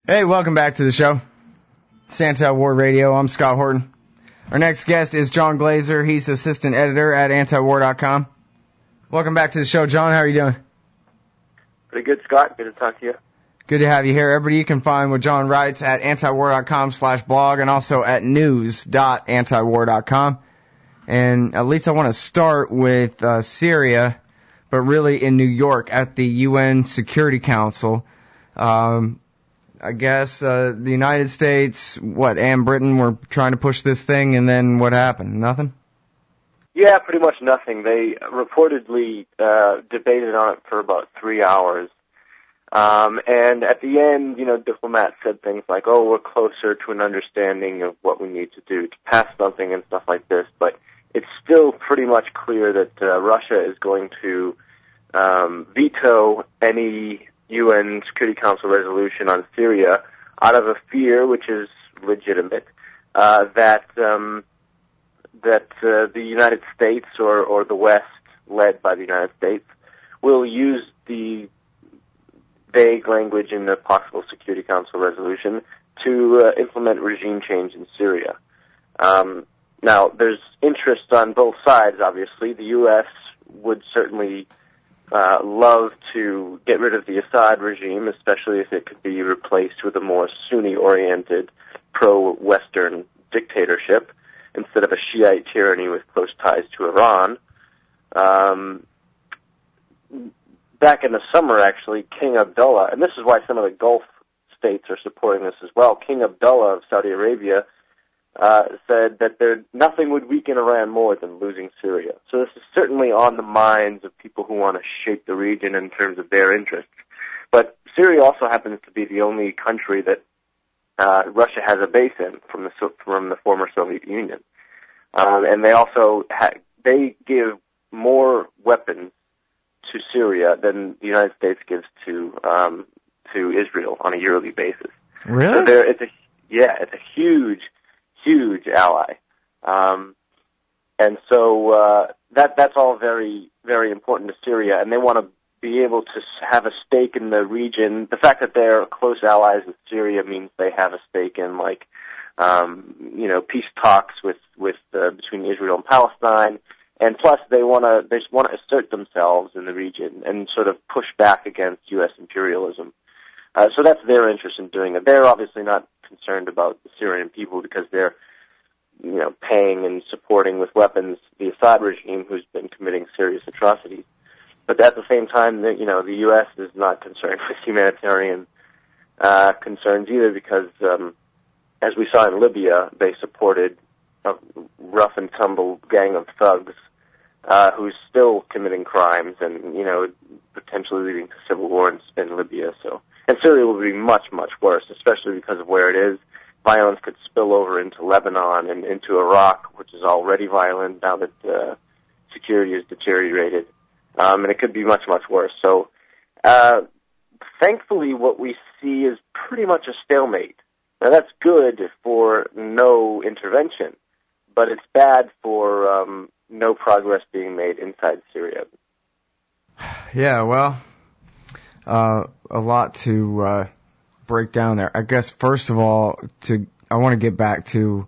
Hey, welcome back to the show. It's Anti-War Radio. I'm Scott Horton. Our next guest is John Glazer. He's assistant editor at antiwar.com. Welcome back to the show, John. How are you doing? Pretty good, Scott. Good to talk to you. Good to have you here. Everybody, you can find what John writes at antiwar.com/blog and also at news.antiwar.com. And at least I want to start with Syria, but really in New York at the UN Security Council. I guess the United States, and Britain were trying to push this thing, and then what happened? Nothing? Yeah, pretty much nothing. They reportedly debated on it for about 3 hours. And at the end, diplomats said things like, we're closer to an understanding of what we need to do to pass something and stuff like this. But it's still pretty much clear that Russia is going to veto any UN Security Council resolution on Syria out of a fear, which is legitimate, that the United States or the West, led by the United States, will use the vague language in the possible Security Council resolution to implement regime change in Syria. Now, there's interest on both sides, obviously. The U.S. would certainly love to get rid of the Assad regime, especially if it could be replaced with a more Sunni-oriented, pro-Western dictatorship instead of a Shiite tyranny with close ties to Iran. Back in the summer, actually, King Abdullah, and this is why some of the Gulf states are supporting this as well, King Abdullah of Saudi Arabia said that nothing would weaken Iran more than losing Syria. So this is certainly on the minds of people who want to shape the region in terms of their interests. But Syria also happens to be the only country that Russia has a base in from the former Soviet Union. And they also they give more weapons to Syria than the United States gives to Israel on a yearly basis. Really? So it's a huge ally. And so that's all very, very important to Syria, and they want to be able to have a stake in the region. The fact that they're close allies with Syria means they have a stake in, peace talks between Israel and Palestine. And plus, they just want to assert themselves in the region and sort of push back against U.S. imperialism. So that's their interest in doing it. They're obviously not concerned about the Syrian people because they're, paying and supporting with weapons the Assad regime, who's been committing serious atrocities. But at the same time, the U.S. is not concerned with humanitarian concerns either, because as we saw in Libya, they supported a rough and tumble gang of thugs who's still committing crimes and, potentially leading to civil war in Libya. And Syria will be much, much worse, especially because of where it is. Violence could spill over into Lebanon and into Iraq, which is already violent now that security is deteriorated. And it could be much, much worse. So, thankfully, what we see is pretty much a stalemate. Now, that's good for no intervention, but it's bad for no progress being made inside Syria. Yeah, well, a lot to break down there. I guess, first of all, I want to get back to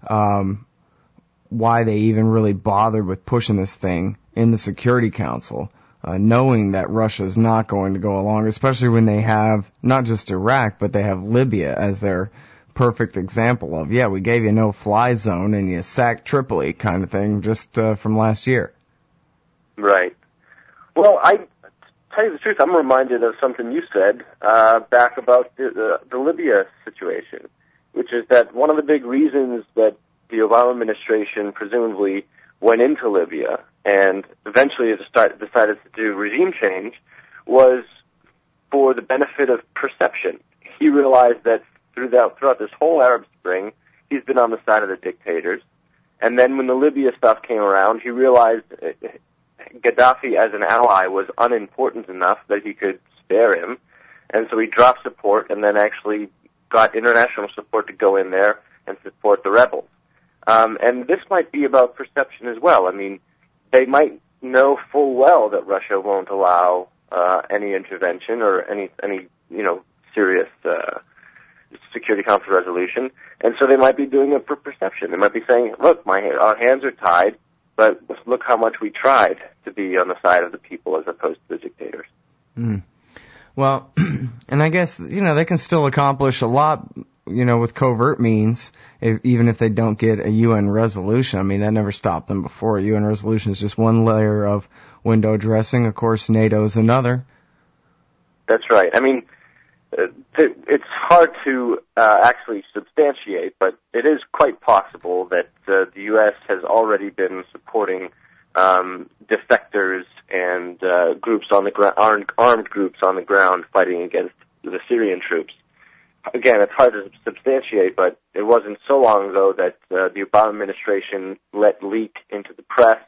why they even really bothered with pushing this thing in the Security Council, knowing that Russia is not going to go along, especially when they have not just Iraq, but they have Libya as their perfect example of, we gave you no-fly zone and you sacked Tripoli kind of thing just from last year. Right. Well, I tell you the truth, I'm reminded of something you said back about the Libya situation, which is that one of the big reasons that the Obama administration presumably went into Libya and eventually decided to do regime change was for the benefit of perception. He realized that throughout this whole Arab Spring, he's been on the side of the dictators. And then when the Libya stuff came around, he realized Gaddafi as an ally was unimportant enough that he could spare him. And so he dropped support and then actually got international support to go in there and support the rebels. And this might be about perception as well. I mean, they might know full well that Russia won't allow any intervention or any serious Security Council resolution, and so they might be doing it for perception. They might be saying, look, our hands are tied, but look how much we tried to be on the side of the people as opposed to the dictators. Mm. Well, and I guess, they can still accomplish a lot, with covert means, even if they don't get a UN resolution. I mean, that never stopped them before. A UN resolution is just one layer of window dressing. Of course, NATO's another. That's right. I mean, it's hard to actually substantiate, but it is quite possible that the U.S. has already been supporting defectors and groups on the armed groups on the ground fighting against the Syrian troops. Again, it's hard to substantiate, but it wasn't so long ago that the Obama administration let leak into the press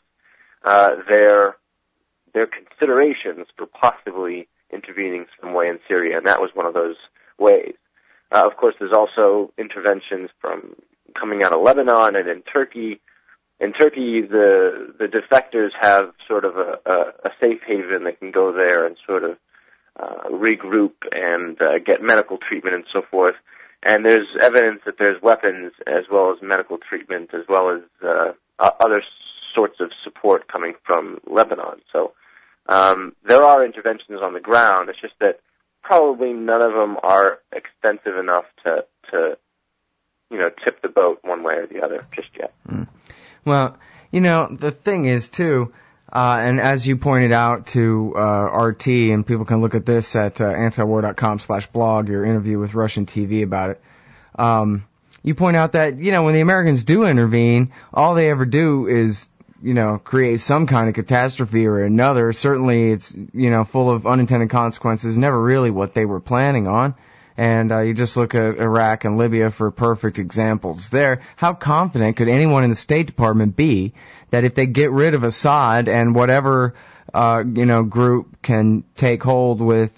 their considerations for possibly intervening some way in Syria, and that was one of those ways. Of course, there's also interventions coming out of Lebanon and in Turkey. In Turkey, the defectors have sort of a safe haven. They can go there and sort of regroup and get medical treatment and so forth. And there's evidence that there's weapons as well as medical treatment as well as other sorts of support coming from Lebanon. So there are interventions on the ground. It's just that probably none of them are extensive enough to tip the boat one way or the other just yet. Mm. Well, the thing is, too, and as you pointed out to RT, and people can look at this at antiwar.com/blog, your interview with Russian TV about it, you point out that, when the Americans do intervene, all they ever do is, create some kind of catastrophe or another. Certainly it's, full of unintended consequences, never really what they were planning on. And you just look at Iraq and Libya for perfect examples there. How confident could anyone in the State Department be that if they get rid of Assad and whatever, group can take hold with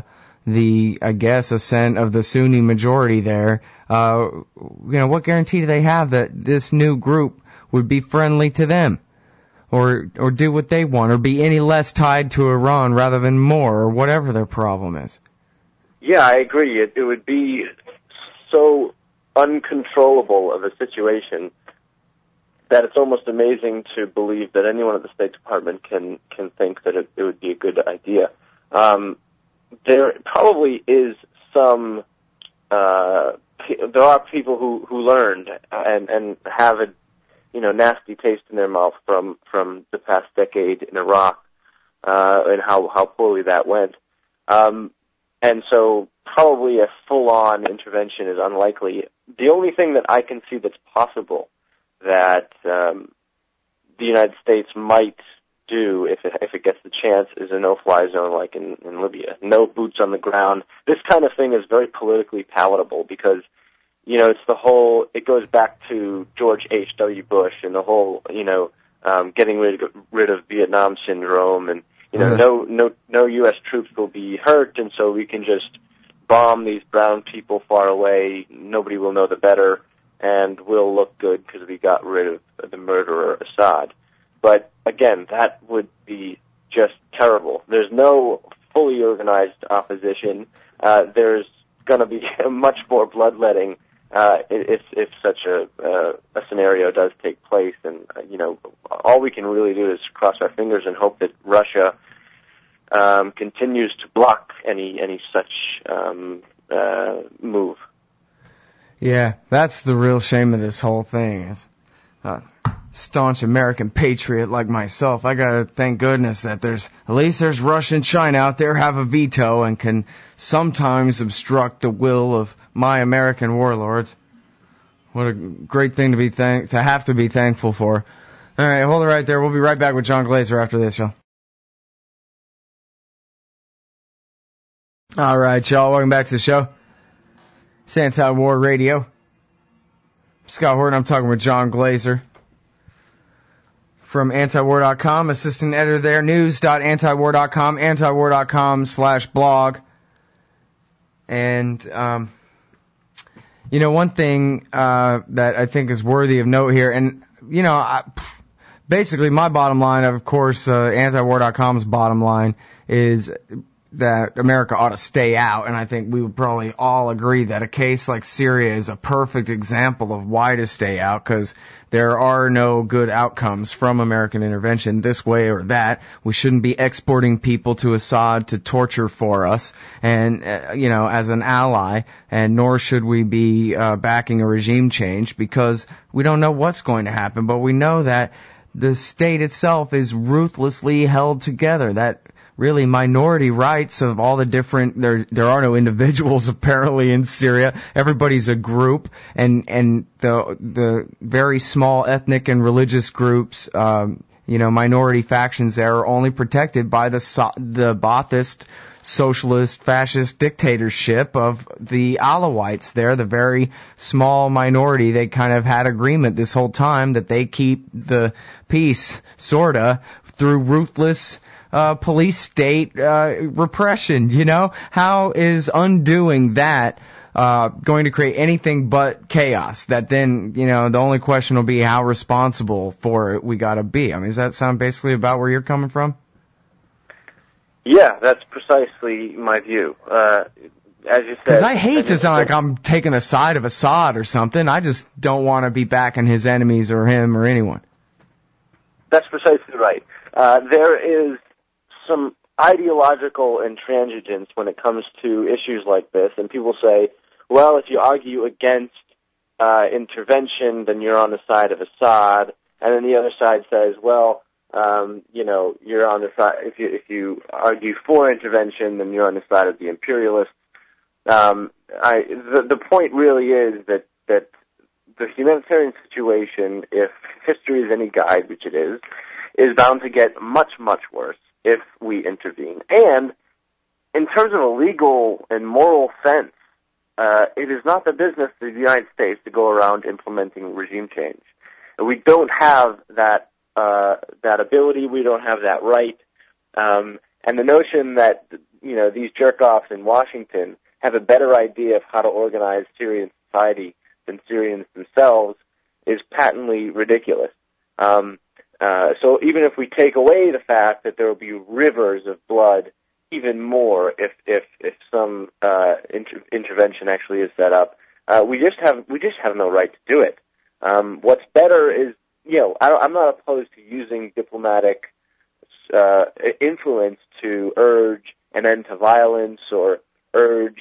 ascent of the Sunni majority there, what guarantee do they have that this new group would be friendly to them? Or do what they want, or be any less tied to Iran rather than more, or whatever their problem is? Yeah, I agree. It would be so uncontrollable of a situation that it's almost amazing to believe that anyone at the State Department can think that it would be a good idea. There probably is some. There are people who learned and have a nasty taste in their mouth from the past decade in Iraq and how poorly that went. And so probably a full-on intervention is unlikely. The only thing that I can see that's possible that the United States might do if it gets the chance is a no-fly zone like in Libya. No boots on the ground. This kind of thing is very politically palatable because, it goes back to George H.W. Bush and the whole, getting rid of Vietnam syndrome and, no U.S. troops will be hurt, and so we can just bomb these brown people far away. Nobody will know the better, and we'll look good because we got rid of the murderer Assad. But again, that would be just terrible. There's no fully organized opposition. There's going to be much more bloodletting if such a scenario does take place. And all we can really do is cross our fingers and hope that Russia continues to block any such move. Yeah, that's the real shame of this whole thing. It's staunch American patriot like myself, I gotta thank goodness that at least there's Russia and China out there have a veto and can sometimes obstruct the will of my American warlords. What a great thing to have to be thankful for. All right, hold it right there. We'll be right back with John Glaser after this, y'all. All right, y'all. Welcome back to the show. It's Anti-War Radio. Scott Horton. I'm talking with John Glaser from antiwar.com, assistant editor there, news.antiwar.com, antiwar.com/blog. And, one thing that I think is worthy of note here, and, basically my bottom line, of course, antiwar.com's bottom line is that America ought to stay out, and I think we would probably all agree that a case like Syria is a perfect example of why to stay out, because there are no good outcomes from American intervention this way or that. We shouldn't be exporting people to Assad to torture for us, and as an ally, and nor should we be backing a regime change, because we don't know what's going to happen, but we know that the state itself is ruthlessly held together, that really minority rights of all the different, there are no individuals apparently in Syria. Everybody's a group, and the very small ethnic and religious groups, minority factions there are only protected by the Ba'athist socialist fascist dictatorship of the Alawites there, the very small minority. They kind of had agreement this whole time that they keep the peace, sorta, through ruthless police state repression. How is undoing that going to create anything but chaos? That then, the only question will be how responsible for it we gotta be. I mean, does that sound basically about where you're coming from? Yeah, that's precisely my view. As you said, because I hate to sound like I'm taking a side of Assad or something. I just don't want to be backing his enemies or him or anyone. That's precisely right. There is some ideological intransigence when it comes to issues like this, and people say, well, if you argue against intervention, then you're on the side of Assad, and then the other side says, well, you're on the side, if you argue for intervention, then you're on the side of the imperialists. The point really is that the humanitarian situation, if history is any guide, which it is bound to get much, much worse if we intervene. And in terms of a legal and moral sense, it is not the business of the United States to go around implementing regime change. We don't have that ability. We don't have that right. And the notion that, these jerk-offs in Washington have a better idea of how to organize Syrian society than Syrians themselves is patently ridiculous. So even if we take away the fact that there will be rivers of blood, even more if some intervention actually is set up, we just have no right to do it. What's better is, I'm not opposed to using diplomatic influence to urge an end to violence or urge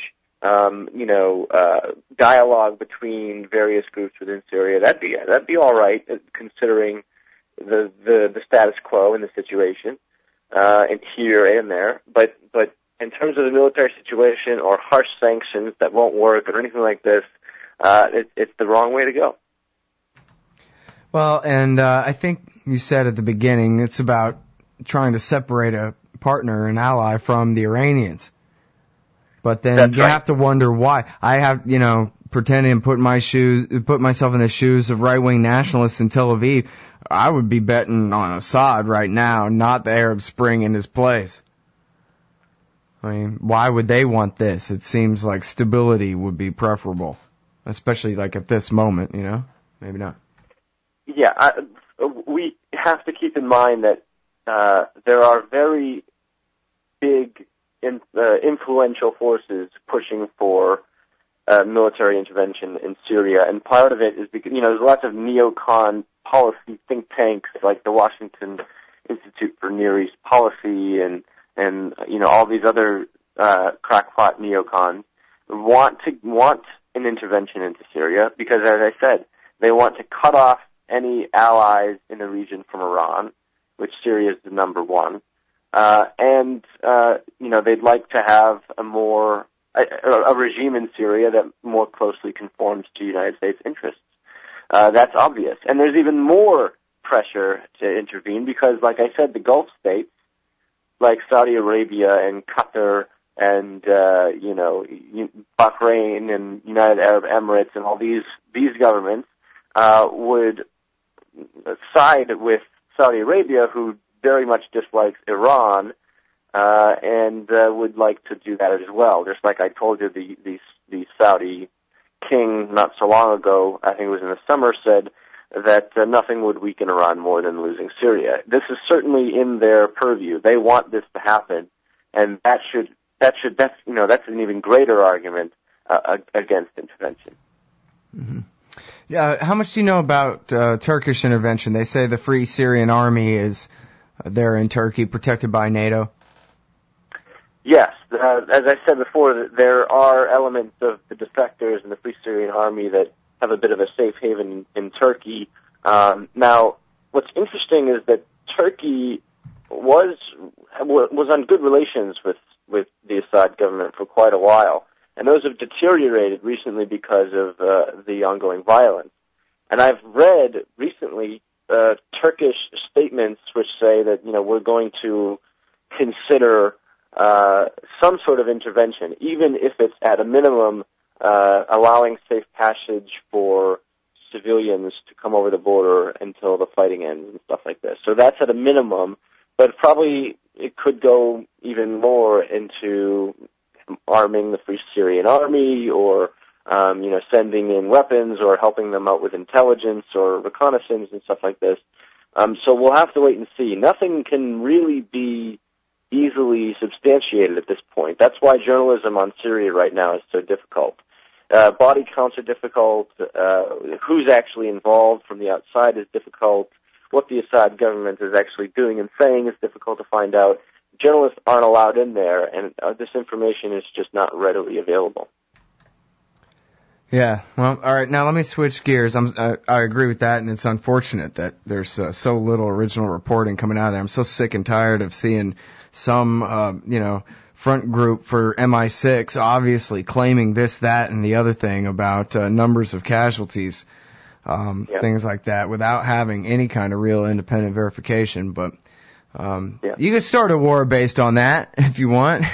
dialogue between various groups within Syria. That'd be all right, considering the status quo in the situation, and here and there. But in terms of the military situation or harsh sanctions that won't work or anything like this, it's the wrong way to go. Well, and I think you said at the beginning it's about trying to separate a partner, an ally, from the Iranians. But then That's you right. have to wonder why. I have, pretending to put myself in the shoes of right-wing nationalists in Tel Aviv. I would be betting on Assad right now, not the Arab Spring in his place. I mean, why would they want this? It seems like stability would be preferable, especially like at this moment, Maybe not. Yeah, we have to keep in mind that there are very big, influential forces pushing for military intervention in Syria, and part of it is because there's lots of neocon policy think tanks like the Washington Institute for Near East Policy and all these other crackpot neocons want an intervention into Syria because, as I said, they want to cut off any allies in the region from Iran, which Syria is the number one, and they'd like to have a regime in Syria that more closely conforms to United States interests. That's obvious. And there's even more pressure to intervene because, like I said, the Gulf states, like Saudi Arabia and Qatar and, Bahrain and United Arab Emirates and all these governments, would side with Saudi Arabia, who very much dislikes Iran, and would like to do that as well. Just like I told you, the Saudi king not so long ago, I think it was in the summer, said that nothing would weaken Iran more than losing Syria. This is certainly in their purview. They want this to happen, and that should that's an even greater argument against intervention. Mm-hmm. Yeah, how much do you know about Turkish intervention? They say the Free Syrian Army is there in Turkey, protected by NATO. Yes, as I said before, there are elements of the defectors in the Free Syrian Army that have a bit of a safe haven in Turkey. Now, what's interesting is that Turkey was on good relations with the Assad government for quite a while, and those have deteriorated recently because of the ongoing violence. And I've read recently Turkish statements which say that we're going to consider some sort of intervention, even if it's at a minimum allowing safe passage for civilians to come over the border until the fighting ends and stuff like this. So that's at a minimum, but probably it could go even more into arming the Free Syrian Army or sending in weapons or helping them out with intelligence or reconnaissance and stuff like this. So we'll have to wait and see. Nothing can really be easily substantiated at this point. That's why journalism on Syria right now is so difficult. Body counts are difficult. Who's actually involved from the outside is difficult. What the Assad government is actually doing and saying is difficult to find out. Journalists aren't allowed in there, and this information is just not readily available. Yeah, well, all right. Now let me switch gears. I agree with that, and it's unfortunate that there's so little original reporting coming out of there. I'm so sick and tired of seeing some, front group for MI6 obviously claiming this, that, and the other thing about numbers of casualties, things like that, without having any kind of real independent verification. But you could start a war based on that if you want,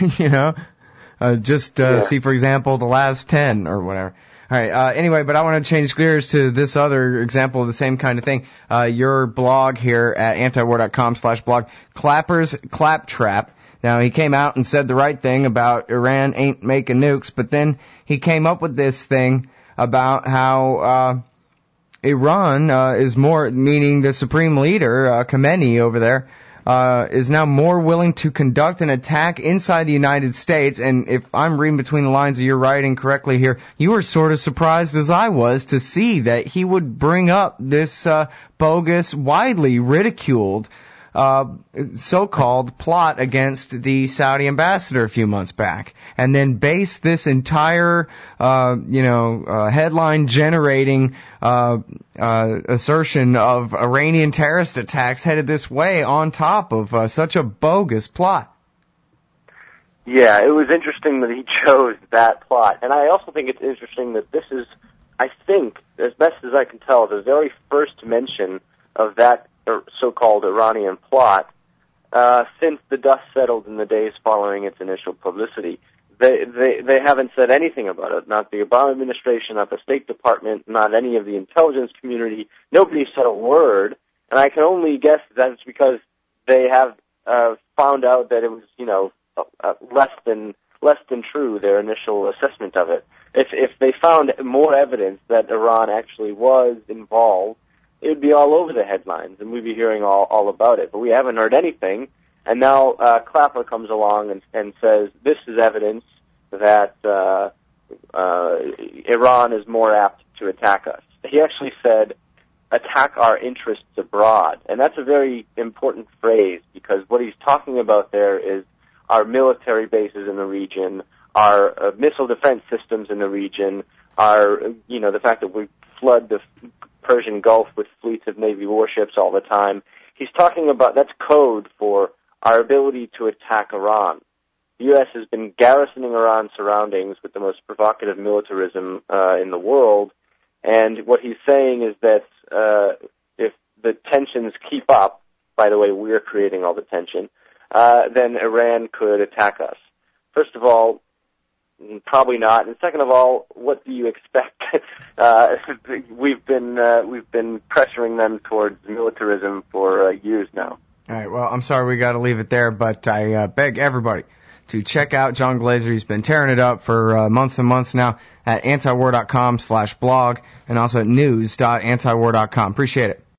see, for example, the last 10 or whatever. All right. Anyway, but I want to change gears to this other example of the same kind of thing. Your blog here at antiwar.com/blog, Clapper's Claptrap. Now, he came out and said the right thing about Iran ain't making nukes, but then he came up with this thing about how Iran is more, meaning the supreme leader, Khamenei over there, is now more willing to conduct an attack inside the United States. And if I'm reading between the lines of your writing correctly here, you were sort of surprised as I was to see that he would bring up this bogus, widely ridiculed so-called plot against the Saudi ambassador a few months back, and then base this entire, headline-generating assertion of Iranian terrorist attacks headed this way on top of such a bogus plot. Yeah, it was interesting that he chose that plot, and I also think it's interesting that this is, I think, as best as I can tell, the very first mention of that so-called Iranian plot since the dust settled in the days following its initial publicity. They haven't said anything about it. Not the Obama administration, not the State Department, not any of the intelligence community. Nobody said a word, and I can only guess that's because they have found out that it was, less than true, their initial assessment of it. If they found more evidence that Iran actually was involved, it would be all over the headlines, and we'd be hearing all about it. But we haven't heard anything, and now Clapper comes along and says this is evidence that Iran is more apt to attack us. He actually said, attack our interests abroad, and that's a very important phrase, because what he's talking about there is our military bases in the region, our missile defense systems in the region, the fact that we flood the Persian Gulf with fleets of Navy warships all the time. He's talking about, that's code for our ability to attack Iran. The U.S. has been garrisoning Iran's surroundings with the most provocative militarism in the world, and what he's saying is that if the tensions keep up, by the way, we're creating all the tension, then Iran could attack us. First of all, probably not. And second of all, what do you expect? We've been pressuring them towards militarism for years now. All right. Well, I'm sorry we got to leave it there, but I beg everybody to check out John Glaser. He's been tearing it up for months and months now at antiwar.com/blog and also at news.antiwar.com. Appreciate it.